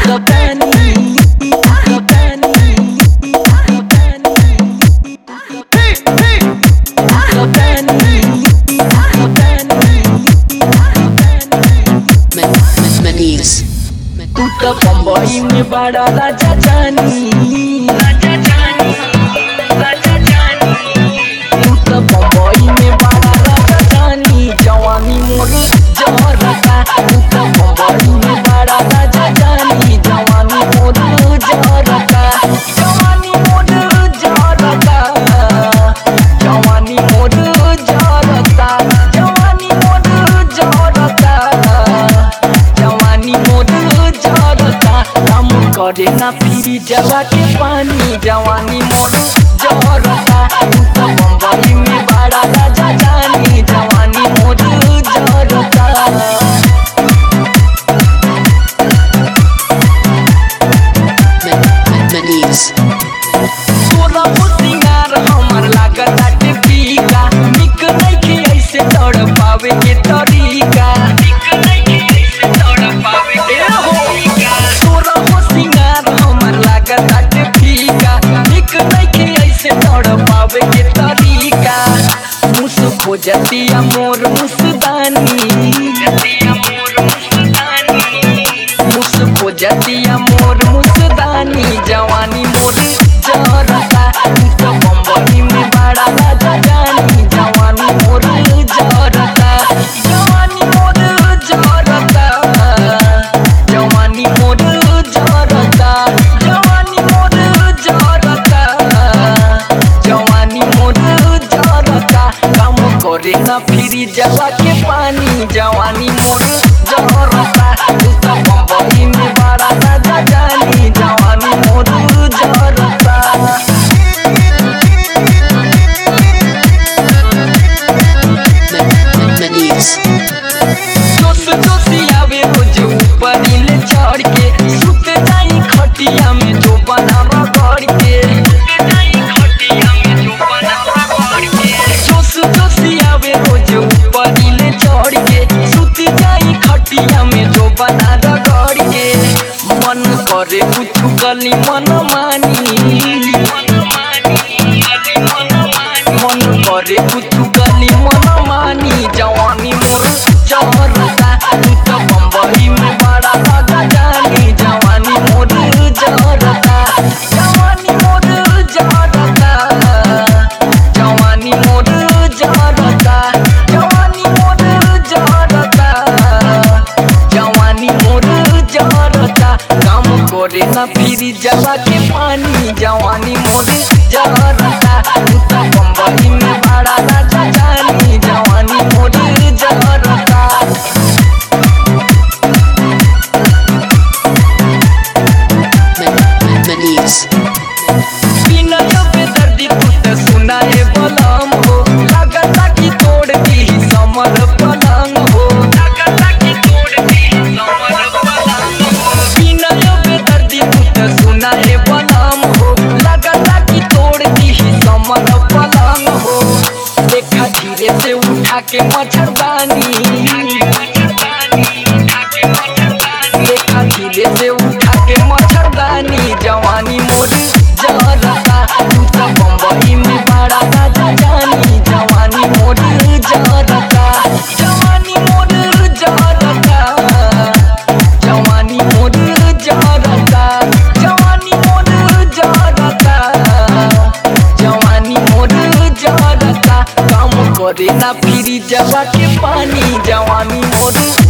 तू तो बम्बई में बड़ा राजा जानी, तू तो बम्बई में बड़ा राजा जानी, जवानी मोर जरता। तू तो बम्बई में बड़ा राजा जानी, जवानी मोर जरता, जवानी मोर जरता, जवानी मोर जरता, जवानी मोर जरता, जवानी मोर जरता। काम करे ना फिरी जवा के पानी, जवानी मोर जरता। तू तो बम्बई में बड़ा राजा जानी, जवानी मोर जरता। तोरा सिंगार हमर लागताटे फीका, निक नइखे ऐसे तड़पावे के तरीका, निक नइखे ऐसे तड़पावे के तरीका। तोरा सिंगार हमर लागताटे फीका, निक नइखे ऐसे तड़पावे के तरीका। मुस खोजतिया मोर मुसदानी, मुस खोजतिया मोर मुसदानी, जवानी मोर जरता। तू तो बम्बई में बड़ा राजा जानी, जवानी मोर जरता, जवानी मोर जरता, जवानी मोर जरता, जवानी मोर जरता, जवानी मोर जरता। काम करे ना फिरी जवा के पानी, जवानी मोर जरता। तू तो बम्बई में बड़ा राजा जानी, जवानी मोर जरता। जोश जोशियावे रोज ऊपर ले चढ़ के, सुत जाई खटिया में जो बना रगड़ के, जोश जोशियावे रोज ऊपर ले चढ़ के, सुत जाई खटिया में जो बना रगड़ के। मन करे कुछ गली मन मानी, मन करे कुछ गली मन मानी, जवानी मोर जरता। तू तो बम्बई में बड़ा राजा जानी, जवानी मोर जरता, जवानी मोर जरता, जवानी मोर जरता, जवानी मोर जरता, जवानी मोर जरता। काम करे ना फिरी जवा के पानी, जवानी मोर जरता। तू तो बम्बई में बड़ा राजा जानी, जवानी मोर जरता। बिना जबे दर्दी तू तो सुना है बलम हो, लगता कि तोड़ दी समर पलंग हो, लगता कि तोड़ दी समर पलंग हो। बिना जबे दर्दी तू तो सुना है बलम हो, लगता कि तोड़ दी समर पलंग हो। देखा धीरे से उठा के मच्छरदानी, देखा धीरे से उठा के मच्छरदानी, जवानी मोर जरता। तू तो बम्बई में बड़ा राजा जानी, जवानी मोर जरता, जवानी मोर जरता, जवानी मोर जरता, जवानी मोर जरता, जवानी मोर जरता। काम करे ना फिरी जवा के पानी, जवानी मोर